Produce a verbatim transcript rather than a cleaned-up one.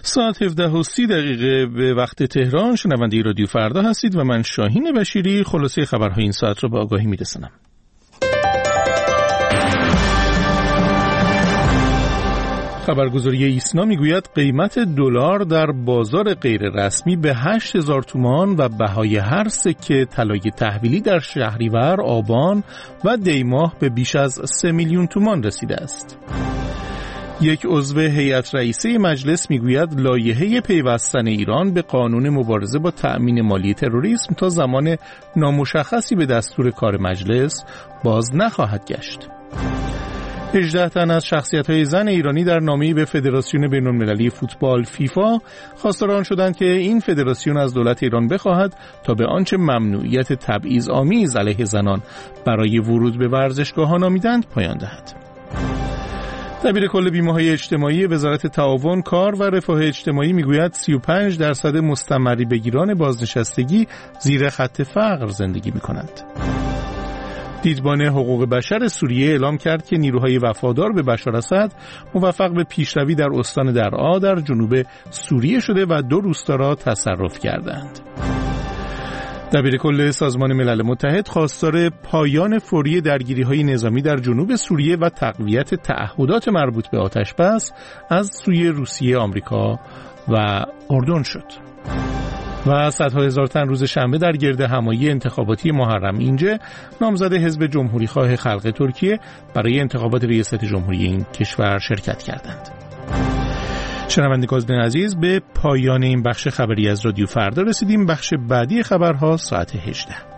ساعت هفده و سی دقیقه به وقت تهران. شنونده رادیو فردا هستید و من شاهین بشیری خلاصه خبرهای این ساعت را به آگاهی میرسانم. خبرگزاری ایسنا میگوید قیمت دلار در بازار غیر رسمی به هشت هزار تومان و بهای هر سکه طلای تحویلی در شهریور، آبان و دیماه به بیش از سه میلیون تومان رسیده است. یک عضو هیئت رئیسه مجلس میگوید لایحه پیوستن ایران به قانون مبارزه با تأمین مالی تروریسم تا زمان نامشخصی به دستور کار مجلس باز نخواهد گشت. هجده تن از شخصیت‌های زن ایرانی در نامه‌ای به فدراسیون بین‌المللی فوتبال فیفا خواستار آن شدند که این فدراسیون از دولت ایران بخواهد تا به آنچه ممنوعیت تبعیض‌آمیز علیه زنان برای ورود به ورزشگاه‌ها نامیدند پایان دهد. دبیر کل بیمه‌های اجتماعی وزارت تعاون، کار و رفاه اجتماعی میگوید سی و پنج درصد مستمری بگیران بازنشستگی زیر خط فقر زندگی می‌کنند. دیدبان حقوق بشر سوریه اعلام کرد که نیروهای وفادار به بشار اسد موفق به پیشروی در استان درعا در جنوب سوریه شده و دو روستا را تصرف کردند. دبیر کل سازمان ملل متحد خواستار پایان فوری درگیری‌های نظامی در جنوب سوریه و تقویت تعهدات مربوط به آتش‌بس از سوی روسیه، آمریکا و اردن شد. و صدها هزار تن روز شنبه در گرد همایی انتخاباتی محرم اینجه نامزد حزب جمهوری خواه خلق ترکیه برای انتخابات ریاست جمهوری این کشور شرکت کردند. شنوندگان عزیز، به پایان این بخش خبری از رادیو فردا رسیدیم. بخش بعدی خبرها ساعت هجده.